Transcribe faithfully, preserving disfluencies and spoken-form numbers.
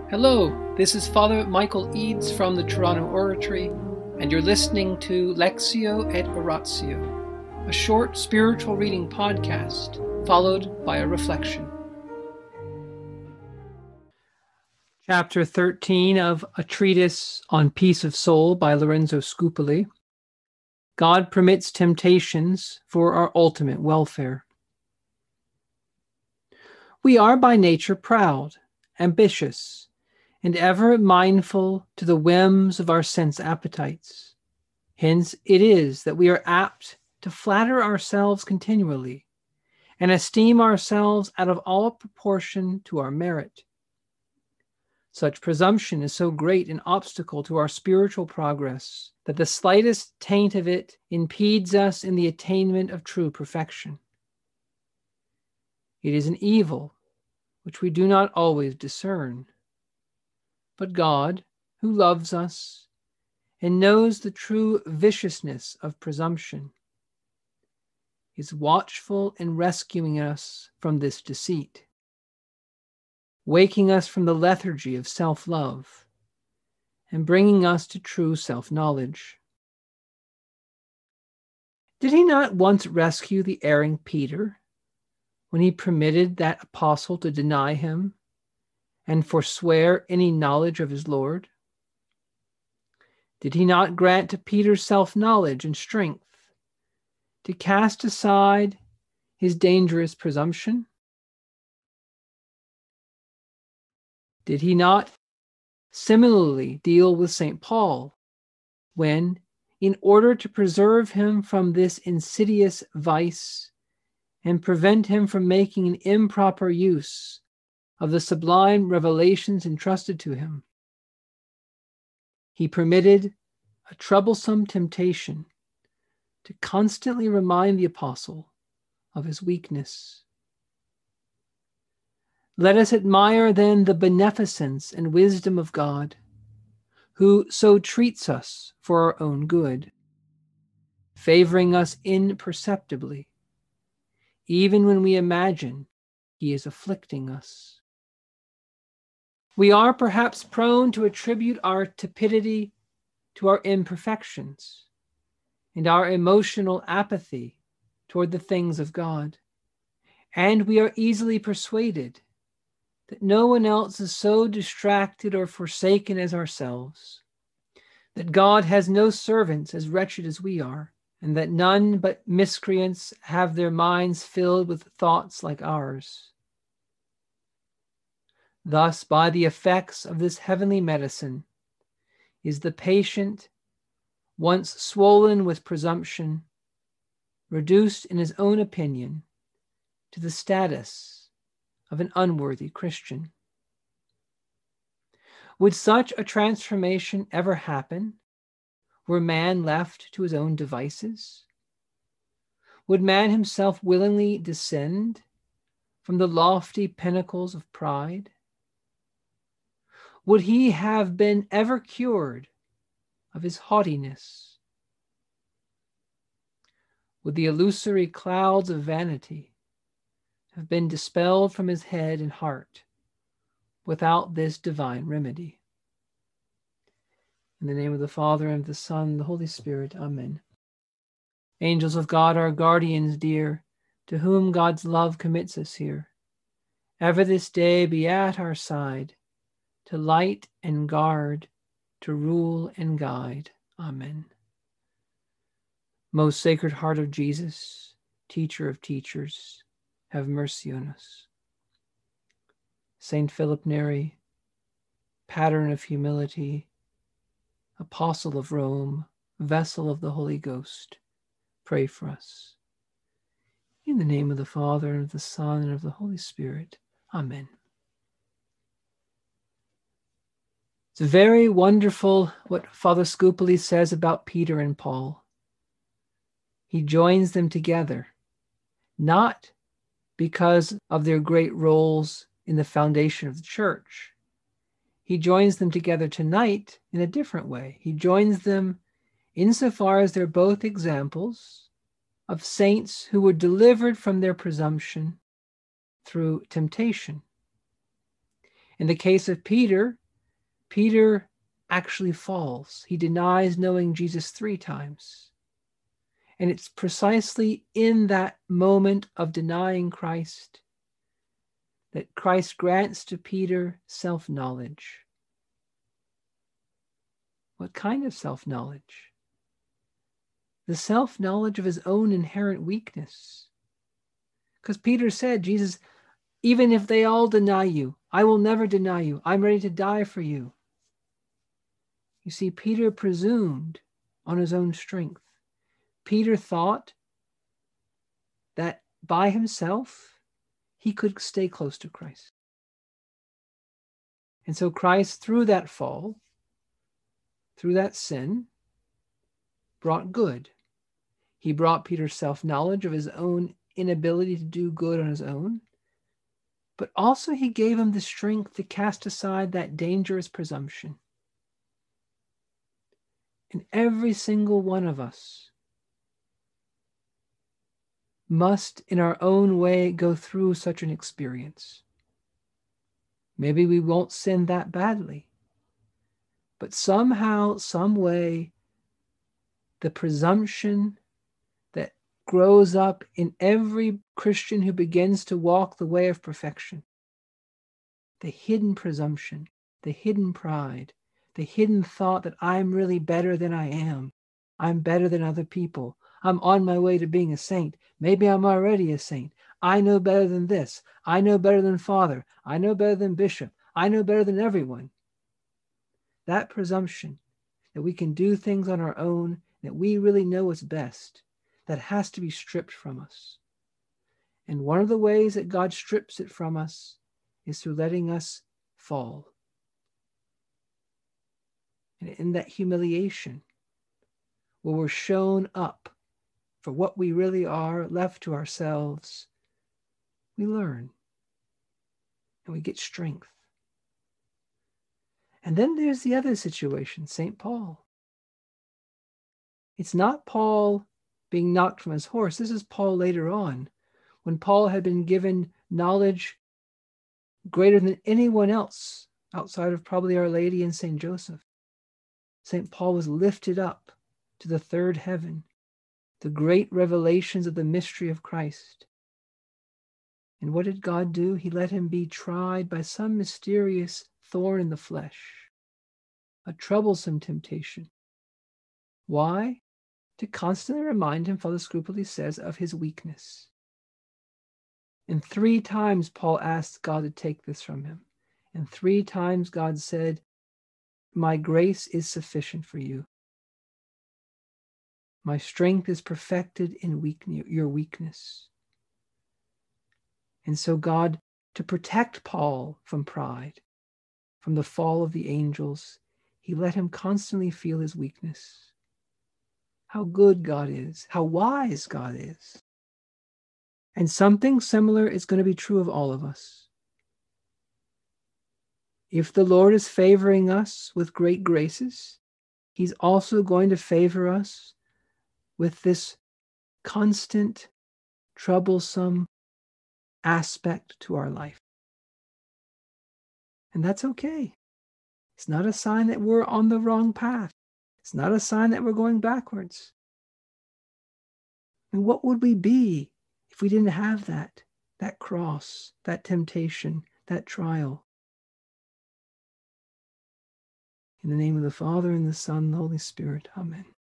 Hello, this is Father Michael Eads from the Toronto Oratory, and you're listening to Lectio et Oratio, a short spiritual reading podcast followed by a reflection. Chapter thirteen of A Treatise on Peace of Soul by Lorenzo Scupoli. God permits temptations for our ultimate welfare. We are by nature proud, ambitious, and ever mindful to the whims of our sense appetites. Hence it is that we are apt to flatter ourselves continually, and esteem ourselves out of all proportion to our merit. Such presumption is so great an obstacle to our spiritual progress that the slightest taint of it impedes us in the attainment of true perfection. It is an evil which we do not always discern. But God, who loves us and knows the true viciousness of presumption, is watchful in rescuing us from this deceit, waking us from the lethargy of self-love, and bringing us to true self-knowledge. Did he not once rescue the erring Peter when he permitted that apostle to deny him and forswear any knowledge of his Lord? Did he not grant to Peter self-knowledge and strength to cast aside his dangerous presumption? Did he not similarly deal with Saint Paul when, in order to preserve him from this insidious vice and prevent him from making an improper use of the sublime revelations entrusted to him, he permitted a troublesome temptation to constantly remind the apostle of his weakness? Let us admire then the beneficence and wisdom of God, who so treats us for our own good, favoring us imperceptibly, even when we imagine he is afflicting us. We are perhaps prone to attribute our tepidity to our imperfections and our emotional apathy toward the things of God, and we are easily persuaded that no one else is so distracted or forsaken as ourselves, that God has no servants as wretched as we are, and that none but miscreants have their minds filled with thoughts like ours. Thus, by the effects of this heavenly medicine, is the patient, once swollen with presumption, reduced in his own opinion to the status of an unworthy Christian. Would such a transformation ever happen were man left to his own devices? Would man himself willingly descend from the lofty pinnacles of pride? Would he have been ever cured of his haughtiness? Would the illusory clouds of vanity have been dispelled from his head and heart without this divine remedy? In the name of the Father, and of the Son, and the Holy Spirit. Amen. Angels of God, our guardians dear, to whom God's love commits us here, ever this day be at our side, to light and guard, to rule and guide. Amen. Most Sacred Heart of Jesus, Teacher of teachers, have mercy on us. Saint Philip Neri, pattern of humility, Apostle of Rome, vessel of the Holy Ghost, pray for us. In the name of the Father, and of the Son, and of the Holy Spirit. Amen. It's very wonderful what Father Scupoli says about Peter and Paul. He joins them together, not because of their great roles in the foundation of the church. He joins them together tonight in a different way. He joins them insofar as they're both examples of saints who were delivered from their presumption through temptation. In the case of Peter, Peter actually falls. He denies knowing Jesus three times. And it's precisely in that moment of denying Christ that Christ grants to Peter self-knowledge. What kind of self-knowledge? The self-knowledge of his own inherent weakness. Because Peter said, Jesus, even if they all deny you, I will never deny you. I'm ready to die for you. You see, Peter presumed on his own strength. Peter thought that by himself, he could stay close to Christ. And so Christ, through that fall, through that sin, brought good. He brought Peter's self-knowledge of his own inability to do good on his own, but also he gave him the strength to cast aside that dangerous presumption. And every single one of us must, in our own way, go through such an experience. Maybe we won't sin that badly, but somehow, some way, the presumption that grows up in every Christian who begins to walk the way of perfection, the hidden presumption, the hidden pride, the hidden thought that I'm really better than I am. I'm better than other people. I'm on my way to being a saint. Maybe I'm already a saint. I know better than this. I know better than Father. I know better than Bishop. I know better than everyone. That presumption that we can do things on our own, that we really know what's best, that has to be stripped from us. And one of the ways that God strips it from us is through letting us fall. And in that humiliation, where we're shown up for what we really are, left to ourselves, we learn and we get strength. And then there's the other situation, Saint Paul. It's not Paul being knocked from his horse. This is Paul later on, when Paul had been given knowledge greater than anyone else outside of probably Our Lady and Saint Joseph. Saint Paul was lifted up to the third heaven, the great revelations of the mystery of Christ. And what did God do? He let him be tried by some mysterious thorn in the flesh, a troublesome temptation. Why? To constantly remind him, Father Scrupoli says, of his weakness. And three times Paul asked God to take this from him. And three times God said, my grace is sufficient for you. My strength is perfected in weak, your weakness. And so God, to protect Paul from pride, from the fall of the angels, he let him constantly feel his weakness. How good God is, how wise God is. And something similar is going to be true of all of us. If the Lord is favoring us with great graces, he's also going to favor us with this constant, troublesome aspect to our life. And that's okay. It's not a sign that we're on the wrong path. It's not a sign that we're going backwards. And what would we be if we didn't have that, that cross, that temptation, that trial? In the name of the Father, and the Son, and the Holy Spirit. Amen.